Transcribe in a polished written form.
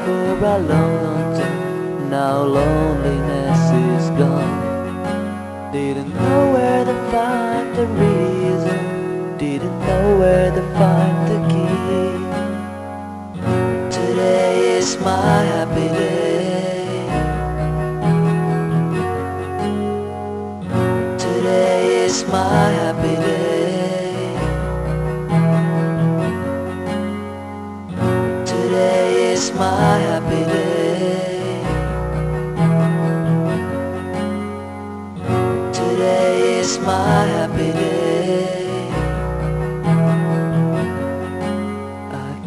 for a long, long time. Now loneliness is gone. Didn't know where to find the reason, didn't know where to find the key. Today is my happy day. Today is my happy day. Today is my happy day. Today is my